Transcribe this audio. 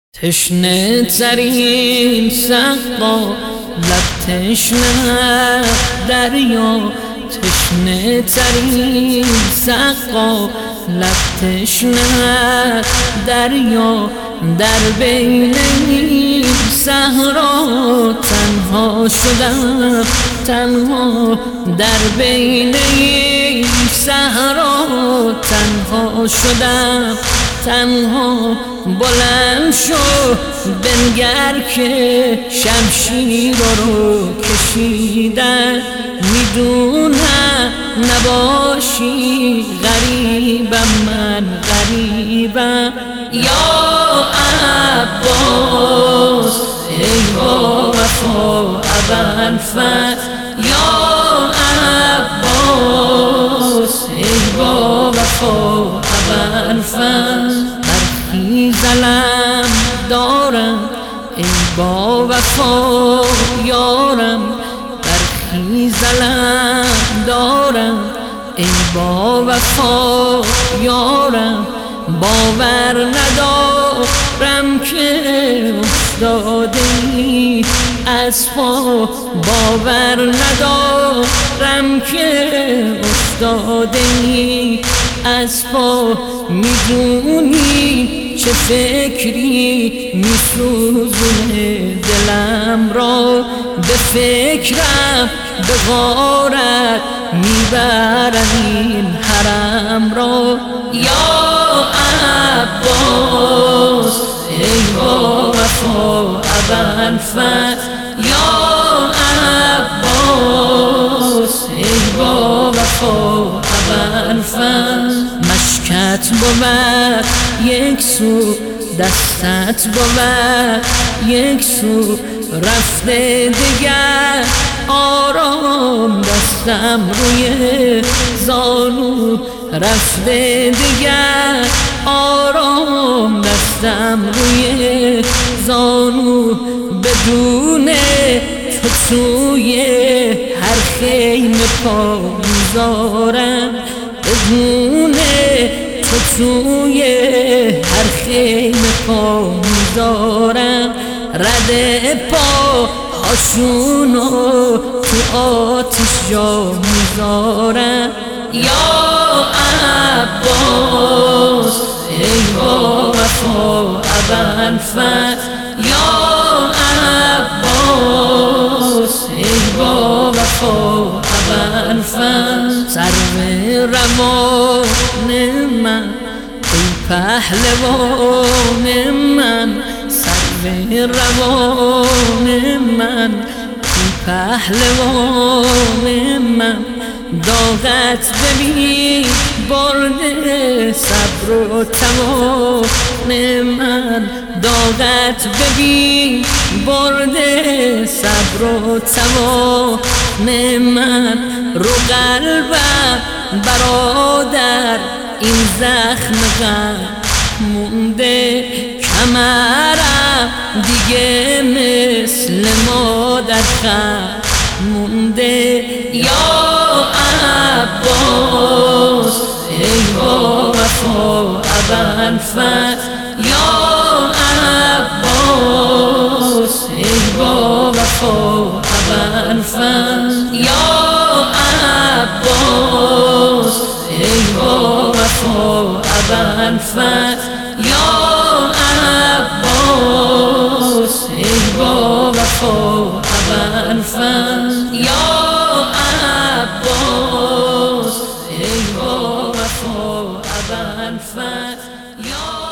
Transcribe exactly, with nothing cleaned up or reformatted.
تشنه ترین سقا لب تشنه دریا، تشنه ترین سقا لب تشنه دریا، در بین این صحرا تنها شدم تنها، در بین این صحرا تنها شدم تنها. بلند شو بنگر که شمشیر رو کشیدن، میدونم نباشی غریبم، من غریبم. یا عباس ای با وفا ابوالفضل، یا عباس ای با وفا ابوالفضل. برخیز علم دارم ای با وفا یارم، برخیز علم دارم ای با وفا یارم. باور ندارم که افتادی از پا، باور ندارم که افتادی از پا. میدونی چه فکری میسوزونه دلم را، به فکرم به غارت میبرم این حرم را. یا عباس ای با وفا ابوالفضل، یا عباس ای با وفا ابوالفضل. مشکت بود یک سو، دستت بود یک سو، رفته دیگر آرام دستم روی زانو، رفته دیگر آرام دستم روی زانو. بدون تو توی هر خیمه پا میذارم، بدون تو توی هر خیمه پا میذارم. رده پا هاشونو تو آتش جا میذارم. یا عباس ای با وفا ابوالفضل، یا عباس ای با وفا ابوالفضل. سرو روان من ای پهلوان من، سرو روان من ای پهلوان من. داغت ببین برده صبر و توان من، داغت ببین برده صبر و توان من. رو قلبم برادر این زخم غم مونده، کمرم دیگه مثل مادر خم مونده. یا عباس ای با وفا ابوالفضل، یا عباس ای با وفا ابوالفضل، یا عباس ای با وفا ابوالفضل، یا عباس ای با وفا ابوالفضل، یا عباس ای با وفا ابوالفضل، یا